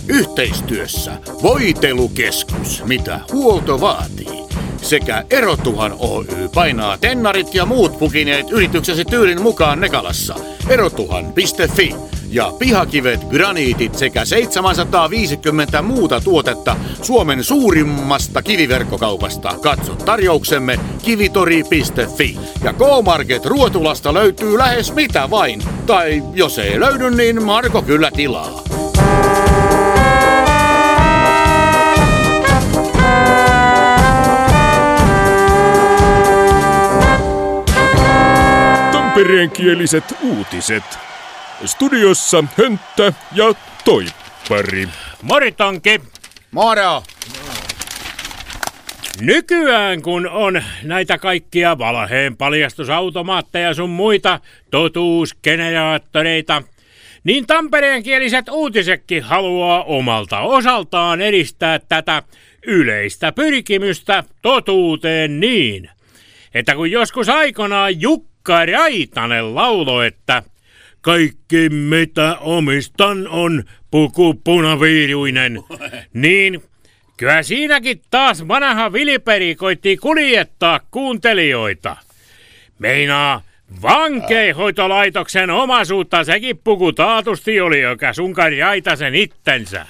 Yhteistyössä Voitelukeskus, mitä huolto vaatii. Sekä Erotuhan Oy painaa tennarit ja muut pukineet yrityksesi tyylin mukaan Nekalassa. Erotuhan.fi ja pihakivet, graniitit sekä 750 muuta tuotetta Suomen suurimmasta kiviverkkokaupasta. Katso tarjouksemme kivitori.fi. Ja K-Market Ruotulasta löytyy lähes mitä vain. Tai jos ei löydy, niin Marko kyllä tilaa. Tampereenkieliset uutiset. Studiossa Hönttä ja Toippari. Moritonki. Moro! Nykyään kun on näitä kaikkia valheen paljastusautomaatteja sun muita totuusgeneraattoreita, niin tampereenkieliset uutisetkin haluaa omalta osaltaan edistää tätä yleistä pyrkimystä totuuteen niin, että kun joskus aikanaan Jukka Raitanen lauloi, että kaikki mitä omistan on puku punaviiruinen, niin kyllä siinäkin taas vanha Viliperi koitti kuljettaa kuuntelijoita. Meinaa vankeinhoitolaitoksen omaisuutta sekin puku taatusti oli, joka sunkari Raitasen ittensä.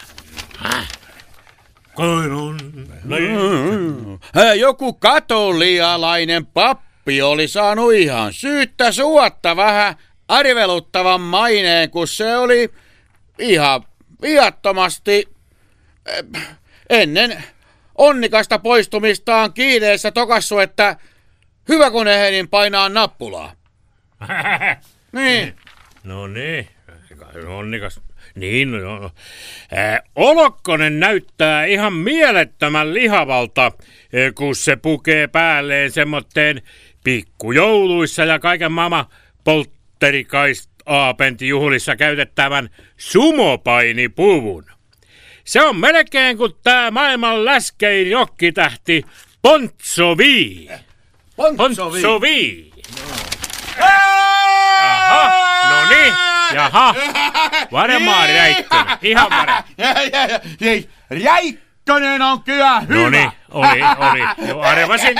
Joku katolialainen pappi oli saanut ihan syyttä suotta vähän arveluttavan maineen, kun se oli ihan viattomasti ennen onnikasta poistumistaan kiireessä tokassu, että hyvä kun ehdin painaa nappulaa. Niin. No niin, onnikas. Niin, no. Olokkonen näyttää ihan mielettömän lihavalta, kun se pukee päälleen semmoitteen pikkujouluissa ja kaiken maailman poltterikaist-aapentijuhlissa käytettävän sumopainipuvun. Se on melkein kuin tää maailman läskein jokkitähti Pontsovi. Pontsovi. Aha, no niin. Jaha, varmaan Räikkönen, ihan varmaan. Räikkönen on kyllä hyvä. No niin, oli. Jo, arvasin.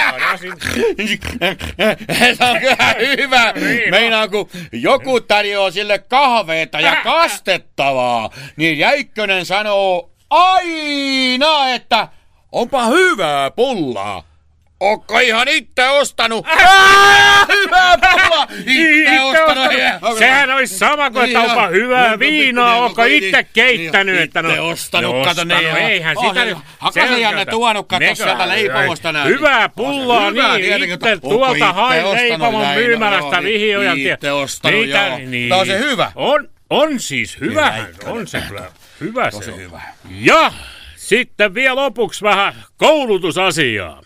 Se on kyllä hyvä. Meinaa, kun joku tarjoaa sille kahveita ja kastettavaa, niin Räikkönen sanoo aina, että onpa hyvää pullaa. Ootko ihan itse ostanut? Hyvää pullaa! Itse ostanut. Sehän olisi sama kuin, että onpa hyvää viinaa. Ootko itse keittänyt? Itse ostanut, kato ne. Eihän sitä nyt. Hakasen Janne tuonut, kato sieltä leipomosta näin. Hyvää pullaa, niin itse tuolta hain leipomon myymälästä vihjoja. Itse ostanut, joo. Tämä on se hyvä. On siis hyvä. On se kyllä. Hyvä se on. Ja sitten vielä lopuksi vähän koulutusasiaa.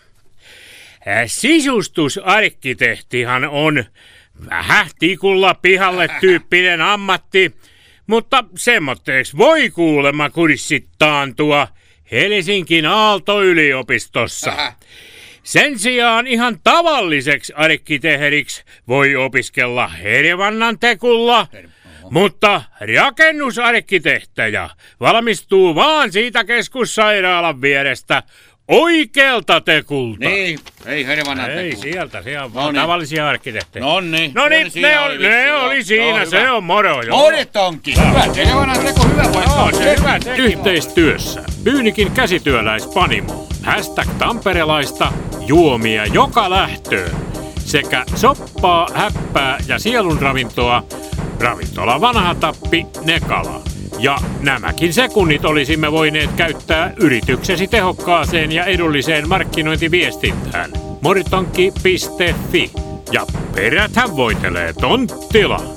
Sisustusarkkitehtihan on vähän tikulla pihalle tyyppinen ammatti, mutta semmoitteeksi voi kuulemma kurssittaan Helsingin Aalto-yliopistossa. Sen sijaan ihan tavalliseksi arkkitehdiksi voi opiskella Hervannan tekulla, mutta rakennusarkkitehtejä valmistuu vaan siitä keskussairaalan vierestä oikealta tekulta. Niin, ei Hervannan tekulta. Ei sieltä, se on vaan tavallisia arkkitehtejä. No niin, ne oli siinä, se on moro. Moritonki, hyvä, Hervannan teko, hyvä paikka. Yhteistyössä Pyynikin käsityöläispanimo. #tamperelaista juomia joka lähtöön. Sekä soppaa, häppää ja sielunravintoa ravintola Vanha Tappi Nekala. Ja nämäkin sekunnit olisimme voineet käyttää yrityksesi tehokkaaseen ja edulliseen markkinointiviestintään. Moritonki.fi. Ja peräthän voitelee tonttila.